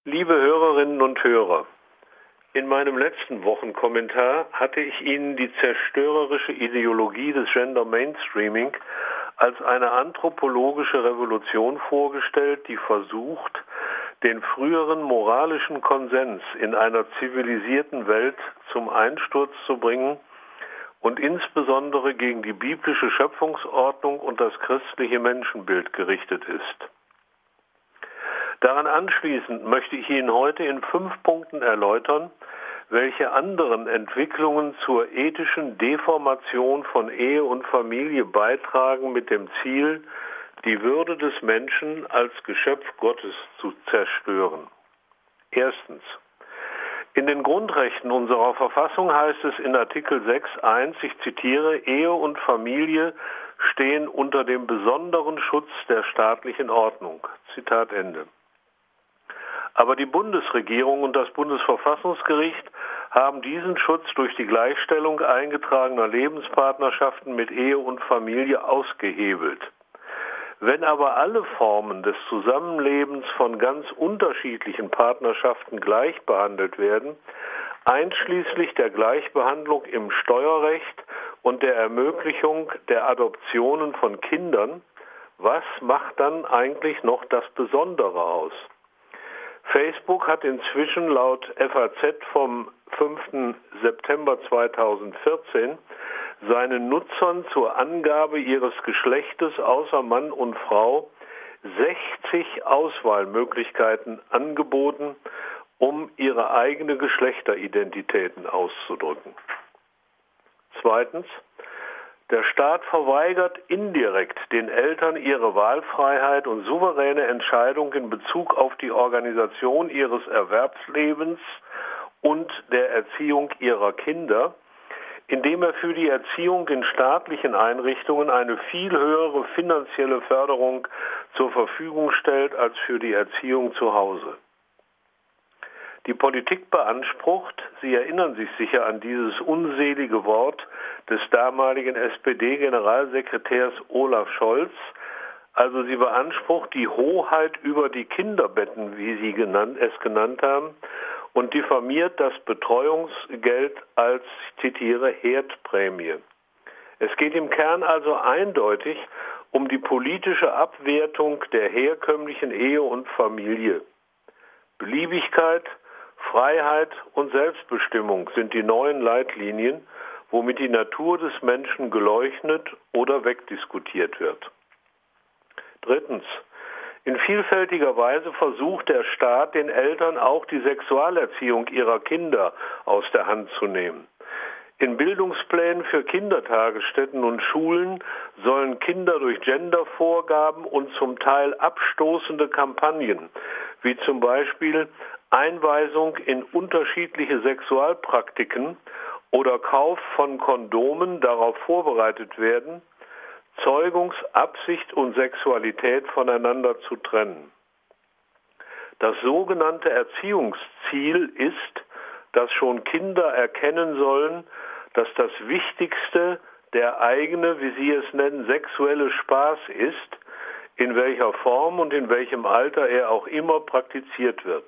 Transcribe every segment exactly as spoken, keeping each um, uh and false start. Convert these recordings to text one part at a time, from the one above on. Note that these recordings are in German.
Liebe Hörerinnen und Hörer, in meinem letzten Wochenkommentar hatte ich Ihnen die zerstörerische Ideologie des Gender Mainstreaming als eine anthropologische Revolution vorgestellt, die versucht, den früheren moralischen Konsens in einer zivilisierten Welt zum Einsturz zu bringen und insbesondere gegen die biblische Schöpfungsordnung und das christliche Menschenbild gerichtet ist. Daran anschließend möchte ich Ihnen heute in fünf Punkten erläutern, welche anderen Entwicklungen zur ethischen Deformation von Ehe und Familie beitragen mit dem Ziel, die Würde des Menschen als Geschöpf Gottes zu zerstören. Erstens. In den Grundrechten unserer Verfassung heißt es in Artikel sechs Absatz eins, ich zitiere, Ehe und Familie stehen unter dem besonderen Schutz der staatlichen Ordnung. Zitat Ende. Aber die Bundesregierung und das Bundesverfassungsgericht haben diesen Schutz durch die Gleichstellung eingetragener Lebenspartnerschaften mit Ehe und Familie ausgehebelt. Wenn aber alle Formen des Zusammenlebens von ganz unterschiedlichen Partnerschaften gleich behandelt werden, einschließlich der Gleichbehandlung im Steuerrecht und der Ermöglichung der Adoptionen von Kindern, was macht dann eigentlich noch das Besondere aus? Facebook hat inzwischen laut F A Z vom fünften September zweitausendvierzehn seinen Nutzern zur Angabe ihres Geschlechtes außer Mann und Frau sechzig Auswahlmöglichkeiten angeboten, um ihre eigene Geschlechteridentitäten auszudrücken. Zweitens. Der Staat verweigert indirekt den Eltern ihre Wahlfreiheit und souveräne Entscheidung in Bezug auf die Organisation ihres Erwerbslebens und der Erziehung ihrer Kinder, indem er für die Erziehung in staatlichen Einrichtungen eine viel höhere finanzielle Förderung zur Verfügung stellt als für die Erziehung zu Hause. Die Politik beansprucht, Sie erinnern sich sicher an dieses unselige Wort des damaligen S P D-Generalsekretärs Olaf Scholz, also sie beansprucht die Hoheit über die Kinderbetten, wie Sie genannt, es genannt haben, und diffamiert das Betreuungsgeld als, ich zitiere, Herdprämie. Es geht im Kern also eindeutig um die politische Abwertung der herkömmlichen Ehe und Familie. Beliebigkeit, Freiheit und Selbstbestimmung sind die neuen Leitlinien, womit die Natur des Menschen geleugnet oder wegdiskutiert wird. Drittens. In vielfältiger Weise versucht der Staat, den Eltern auch die Sexualerziehung ihrer Kinder aus der Hand zu nehmen. In Bildungsplänen für Kindertagesstätten und Schulen sollen Kinder durch Gendervorgaben und zum Teil abstoßende Kampagnen, wie zum Beispiel Einweisung in unterschiedliche Sexualpraktiken oder Kauf von Kondomen darauf vorbereitet werden, Zeugungsabsicht und Sexualität voneinander zu trennen. Das sogenannte Erziehungsziel ist, dass schon Kinder erkennen sollen, dass das Wichtigste der eigene, wie Sie es nennen, sexuelle Spaß ist, in welcher Form und in welchem Alter er auch immer praktiziert wird.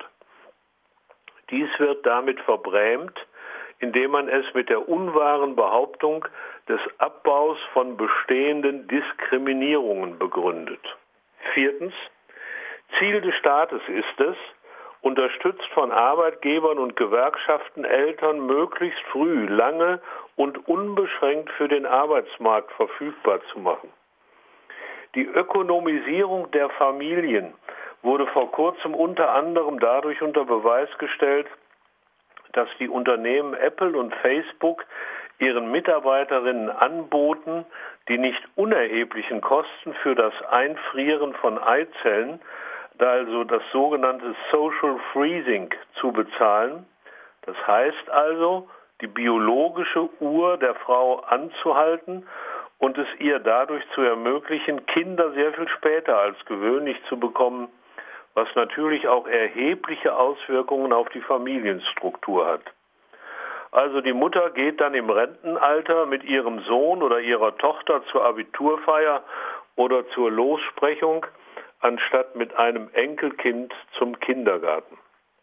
Dies wird damit verbrämt, indem man es mit der unwahren Behauptung des Abbaus von bestehenden Diskriminierungen begründet. Viertens. Ziel des Staates ist es, unterstützt von Arbeitgebern und Gewerkschaften, Eltern möglichst früh, lange und unbeschränkt für den Arbeitsmarkt verfügbar zu machen. Die Ökonomisierung der Familien wurde vor kurzem unter anderem dadurch unter Beweis gestellt, dass die Unternehmen Apple und Facebook ihren Mitarbeiterinnen anboten, die nicht unerheblichen Kosten für das Einfrieren von Eizellen, also das sogenannte Social Freezing, zu bezahlen. Das heißt also, die biologische Uhr der Frau anzuhalten und es ihr dadurch zu ermöglichen, Kinder sehr viel später als gewöhnlich zu bekommen, was natürlich auch erhebliche Auswirkungen auf die Familienstruktur hat. Also die Mutter geht dann im Rentenalter mit ihrem Sohn oder ihrer Tochter zur Abiturfeier oder zur Lossprechung, anstatt mit einem Enkelkind zum Kindergarten.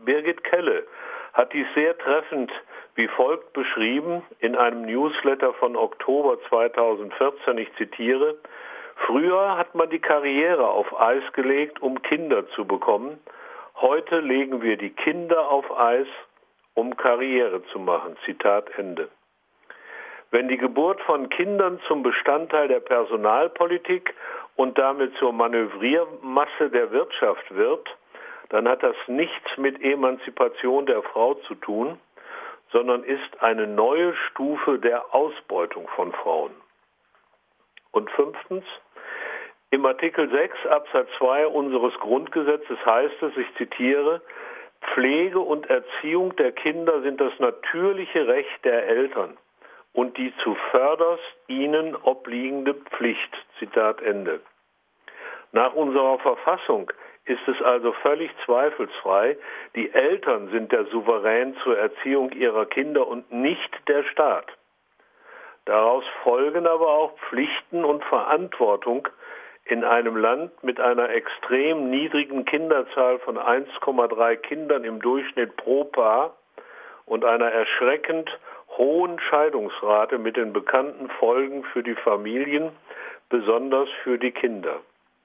Birgit Kelle hat dies sehr treffend wie folgt beschrieben in einem Newsletter von Oktober zweitausendvierzehn, ich zitiere: Früher hat man die Karriere auf Eis gelegt, um Kinder zu bekommen. Heute legen wir die Kinder auf Eis, um Karriere zu machen. Zitat Ende. Wenn die Geburt von Kindern zum Bestandteil der Personalpolitik und damit zur Manövriermasse der Wirtschaft wird, dann hat das nichts mit Emanzipation der Frau zu tun, sondern ist eine neue Stufe der Ausbeutung von Frauen. Und fünftens, im Artikel sechs Absatz zwei unseres Grundgesetzes heißt es, ich zitiere: Pflege und Erziehung der Kinder sind das natürliche Recht der Eltern und die zuvörderst ihnen obliegende Pflicht. Zitat Ende. Nach unserer Verfassung ist es also völlig zweifelsfrei, die Eltern sind der Souverän zur Erziehung ihrer Kinder und nicht der Staat. Daraus folgen aber auch Pflichten und Verantwortung in einem Land mit einer extrem niedrigen Kinderzahl von eins Komma drei Kindern im Durchschnitt pro Paar und einer erschreckend hohen Scheidungsrate mit den bekannten Folgen für die Familien, besonders für die Kinder.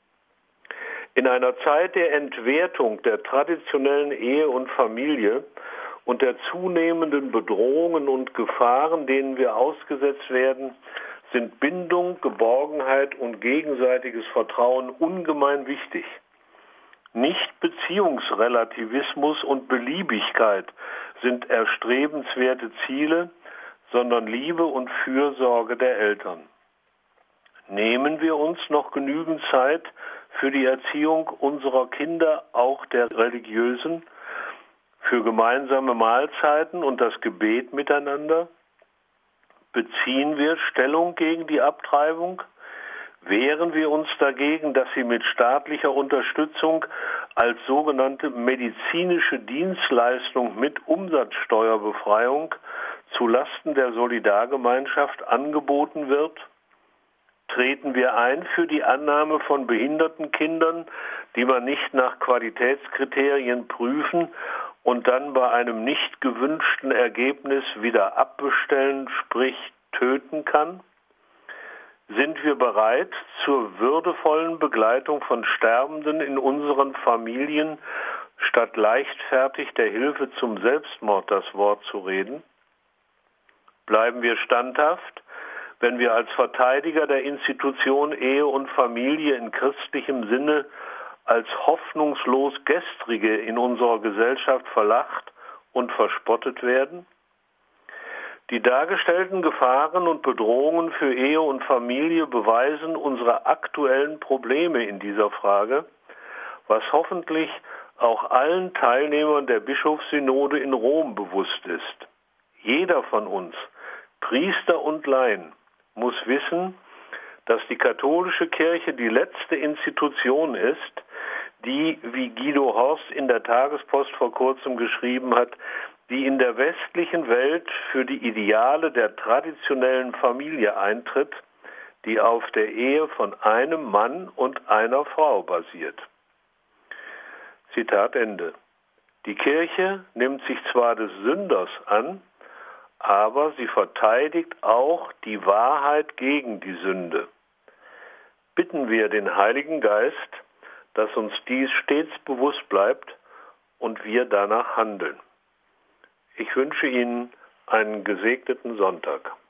In einer Zeit der Entwertung der traditionellen Ehe und Familie und der zunehmenden Bedrohungen und Gefahren, denen wir ausgesetzt werden, sind Bindung, Geborgenheit und gegenseitiges Vertrauen ungemein wichtig. Nicht Beziehungsrelativismus und Beliebigkeit sind erstrebenswerte Ziele, sondern Liebe und Fürsorge der Eltern. Nehmen wir uns noch genügend Zeit für die Erziehung unserer Kinder, auch der religiösen, für gemeinsame Mahlzeiten und das Gebet miteinander? Beziehen wir Stellung gegen die Abtreibung? Wehren wir uns dagegen, dass sie mit staatlicher Unterstützung als sogenannte medizinische Dienstleistung mit Umsatzsteuerbefreiung zu Lasten der Solidargemeinschaft angeboten wird? Treten wir ein für die Annahme von behinderten Kindern, die man nicht nach Qualitätskriterien prüfen und dann bei einem nicht gewünschten Ergebnis wieder abbestellen, sprich töten kann? Sind wir bereit, zur würdevollen Begleitung von Sterbenden in unseren Familien statt leichtfertig der Hilfe zum Selbstmord das Wort zu reden? Bleiben wir standhaft, wenn wir als Verteidiger der Institution Ehe und Familie in christlichem Sinne als hoffnungslos Gestrige in unserer Gesellschaft verlacht und verspottet werden? Die dargestellten Gefahren und Bedrohungen für Ehe und Familie beweisen unsere aktuellen Probleme in dieser Frage, was hoffentlich auch allen Teilnehmern der Bischofssynode in Rom bewusst ist. Jeder von uns, Priester und Laien, muss wissen, dass die katholische Kirche die letzte Institution ist, die, wie Guido Horst in der Tagespost vor kurzem geschrieben hat, die in der westlichen Welt für die Ideale der traditionellen Familie eintritt, die auf der Ehe von einem Mann und einer Frau basiert. Zitat Ende. Die Kirche nimmt sich zwar des Sünders an, aber sie verteidigt auch die Wahrheit gegen die Sünde. Bitten wir den Heiligen Geist, dass uns dies stets bewusst bleibt und wir danach handeln. Ich wünsche Ihnen einen gesegneten Sonntag.